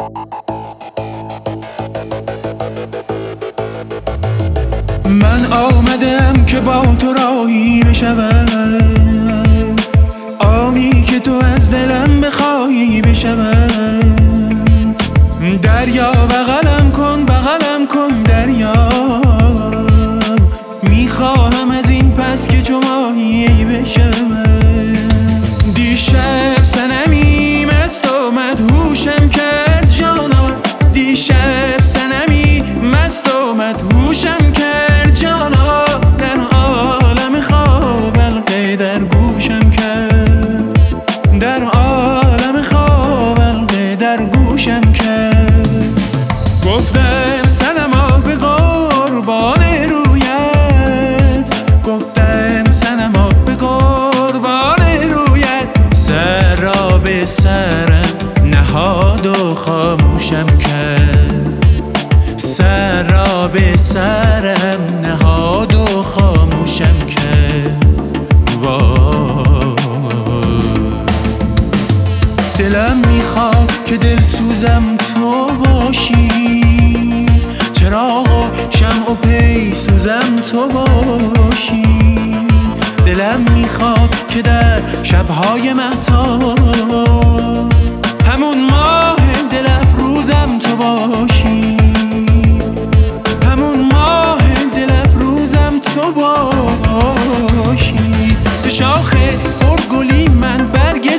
من آمدم که با تو راهی بشوم، آنی که تو از دلم بخواهی بشوم. دریا بغلم کن دریا، میخواهم از این پس که چو ماهی بشوم. دیشب صنمی مست و مدهوشم کرد جانا، دیشب صنمی مست و مدهوشم کرد جانا. در عالم خواب حلقه در گوشم کرد، در عالم خواب حلقه در گوشم کرد. گفتم صنما به قربان رویت، گفتم صنما به قربان رویت. سر را به سرم نهاد و خاموشم کرد، سر را به سرم نهاد و خاموشم کرد. دلم میخواد که دل سوزم تو باشی، چراغ و شمع و پی سوزم تو باشی. دلم میخواد که در شبهای مهتاب همون ماه دل افروزم تو باشی، همون ماه دل افروزم تو باشی. به شاخ ارگلی من برگ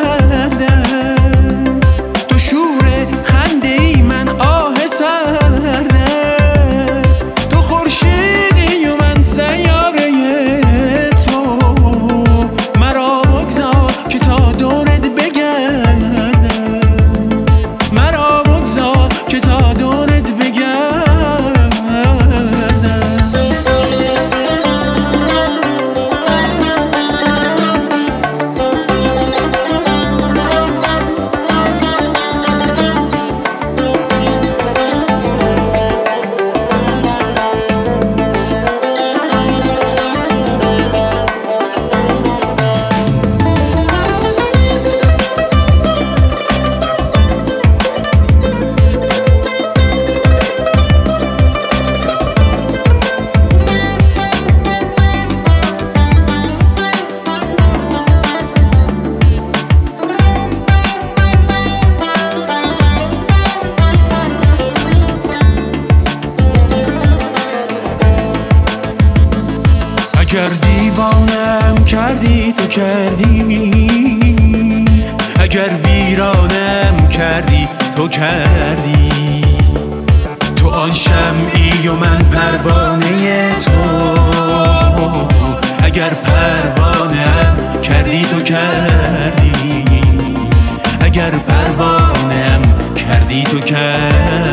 زدم، تو شور خنده ای من آه سردم. تو خورشیدی و من سیاره تو، مرا بگذار که تا دورت بگردم، مرا بگذار که تا دورت بگردم. اگر دیوانم کردی تو کردی، اگر ویرانم کردی تو کردی. تو آن شمعی و من پروانه تو، اگر پروانه‌ام کردی تو کردی، اگر پروانه‌ام کردی تو کردی.